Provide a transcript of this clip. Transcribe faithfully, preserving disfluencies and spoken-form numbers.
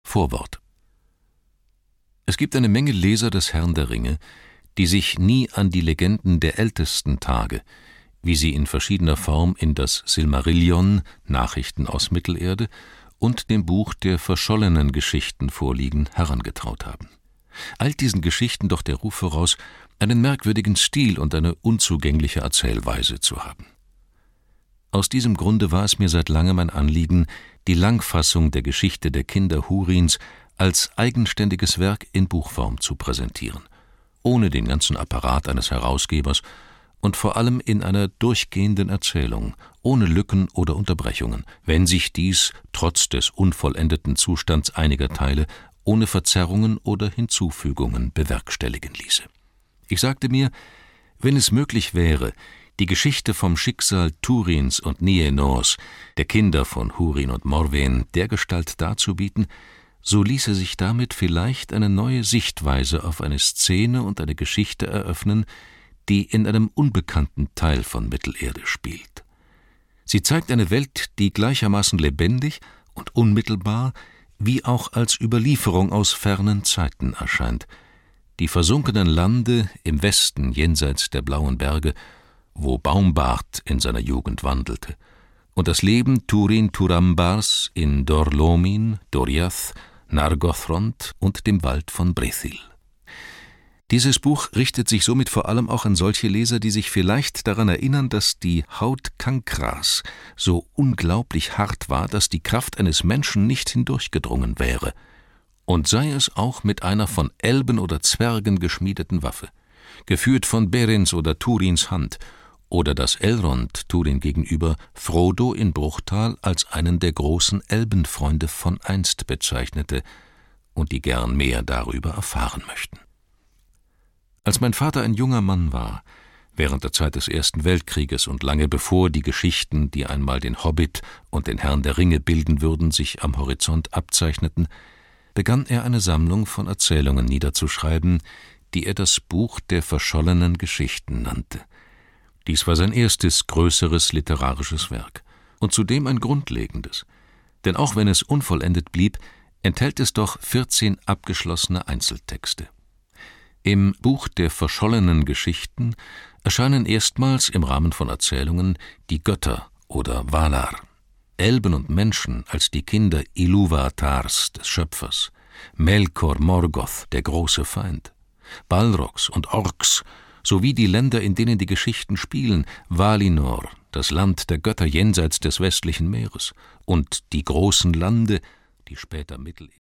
Vorwort. Es gibt eine Menge Leser des Herrn der Ringe, die sich nie an die Legenden der ältesten Tage, wie sie in verschiedener Form in das Silmarillion, Nachrichten aus Mittelerde, und dem Buch der verschollenen Geschichten vorliegen, herangetraut haben. All diesen Geschichten doch der Ruf voraus, einen merkwürdigen Stil und eine unzugängliche Erzählweise zu haben. Aus diesem Grunde war es mir seit langem ein Anliegen, die Langfassung der Geschichte der Kinder Húrins als eigenständiges Werk in Buchform zu präsentieren, ohne den ganzen Apparat eines Herausgebers und vor allem in einer durchgehenden Erzählung, ohne Lücken oder Unterbrechungen, wenn sich dies, trotz des unvollendeten Zustands einiger Teile, ohne Verzerrungen oder Hinzufügungen bewerkstelligen ließe. Ich sagte mir, wenn es möglich wäre, die Geschichte vom Schicksal Túrins und Nienors, der Kinder von Húrin und Morwen, dergestalt darzubieten, so ließe sich damit vielleicht eine neue Sichtweise auf eine Szene und eine Geschichte eröffnen, die in einem unbekannten Teil von Mittelerde spielt. Sie zeigt eine Welt, die gleichermaßen lebendig und unmittelbar wie auch als Überlieferung aus fernen Zeiten erscheint. Die versunkenen Lande im Westen jenseits der blauen Berge, wo Baumbart in seiner Jugend wandelte, und das Leben Túrin Turambar's in Dor Lómin, Doriath, Nargothrond und dem Wald von Brethil. Dieses Buch richtet sich somit vor allem auch an solche Leser, die sich vielleicht daran erinnern, dass die Haut Cancras so unglaublich hart war, dass die Kraft eines Menschen nicht hindurchgedrungen wäre, und sei es auch mit einer von Elben oder Zwergen geschmiedeten Waffe, geführt von Berens oder Túrins Hand, oder dass Elrond Túrin gegenüber Frodo in Bruchtal als einen der großen Elbenfreunde von einst bezeichnete und die gern mehr darüber erfahren möchten. Als mein Vater ein junger Mann war, während der Zeit des Ersten Weltkrieges und lange bevor die Geschichten, die einmal den Hobbit und den Herrn der Ringe bilden würden, sich am Horizont abzeichneten, begann er eine Sammlung von Erzählungen niederzuschreiben, die er das Buch der verschollenen Geschichten nannte. Dies war sein erstes größeres literarisches Werk und zudem ein grundlegendes, denn auch wenn es unvollendet blieb, enthält es doch vierzehn abgeschlossene Einzeltexte. Im Buch der verschollenen Geschichten erscheinen erstmals im Rahmen von Erzählungen die Götter oder Valar, Elben und Menschen als die Kinder Ilúvatars, des Schöpfers, Melkor Morgoth, der große Feind, Balrogs und Orks, sowie die Länder, in denen die Geschichten spielen, Valinor, das Land der Götter jenseits des westlichen Meeres, und die großen Lande, die später Mittel